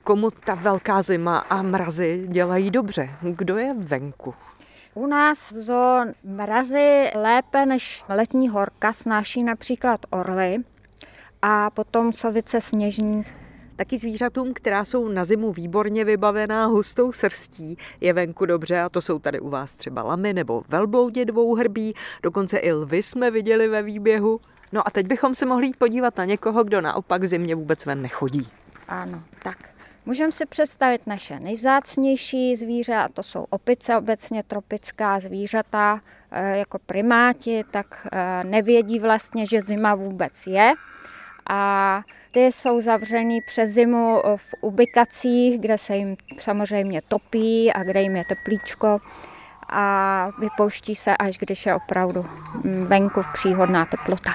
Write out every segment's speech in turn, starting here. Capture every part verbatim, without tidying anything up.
Komu ta velká zima a mrazy dělají dobře? Kdo je venku? U nás v zoo mrazy lépe než letní horka snáší například orly a potom sovice sněžní. Taky zvířatům, která jsou na zimu výborně vybavená hustou srstí, je venku dobře a to jsou tady u vás třeba lamy nebo velbloudi dvouhrbí, dokonce i lvy jsme viděli ve výběhu. No a teď bychom se mohli jít podívat na někoho, kdo naopak v zimě vůbec ven nechodí. Ano, tak. Můžeme si představit naše nejvzácnější zvíře, a to jsou opice, obecně tropická zvířata, jako primáti, tak nevědí vlastně, že zima vůbec je. A ty jsou zavřený přes zimu v ubikacích, kde se jim samozřejmě topí a kde jim je teplíčko a vypouští se, až když je opravdu venku příhodná teplota.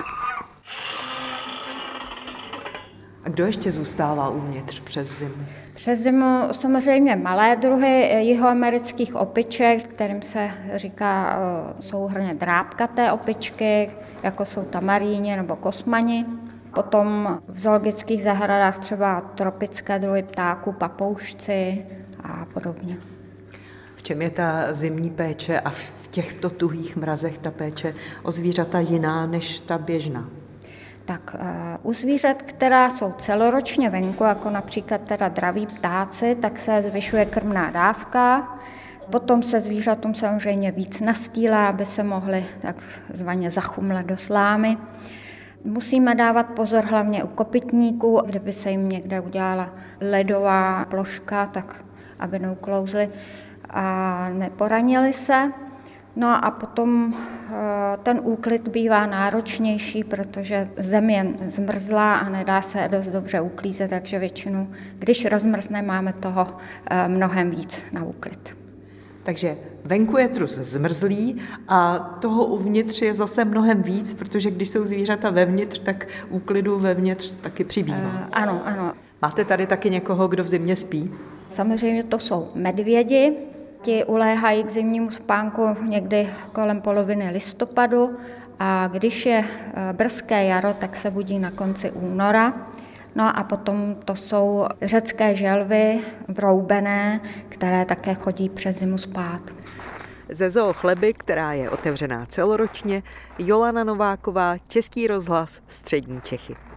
A kdo ještě zůstává uvnitř přes zimu? Přes zimu samozřejmě malé druhy jihoamerických opiček, kterým se říká souhrnně drápkaté opičky, jako jsou tamaríni nebo kosmani. Potom v zoologických zahradách třeba tropické druhy ptáků, papoušci a podobně. V čem je ta zimní péče a v těchto tuhých mrazech ta péče o zvířata jiná než ta běžná? Tak u zvířat, která jsou celoročně venku, jako například teda draví ptáci, tak se zvyšuje krmná dávka. Potom se zvířatům samozřejmě víc nastýlá, aby se mohly takzvaně zachumlet do slámy. Musíme dávat pozor hlavně u kopytníků, kdyby se jim někde udělala ledová ploška, tak aby neuklouzli a neporanili se. No a potom ten úklid bývá náročnější, protože zem je zmrzlá a nedá se dost dobře uklízet, takže většinou, když rozmrzne, máme toho mnohem víc na úklid. Takže venku je trus zmrzlý a toho uvnitř je zase mnohem víc, protože když jsou zvířata vevnitř, tak úklidu vevnitř taky přibývá. Uh, ano, ano. Máte tady taky někoho, kdo v zimě spí? Samozřejmě to jsou medvědi. Ti uléhají k zimnímu spánku někdy kolem poloviny listopadu a když je brzké jaro, tak se budí na konci února. No a potom to jsou řecké želvy vroubené, které také chodí přes zimu spát. Ze Zoo Chleby, která je otevřená celoročně, Jolana Nováková, Český rozhlas, Střední Čechy.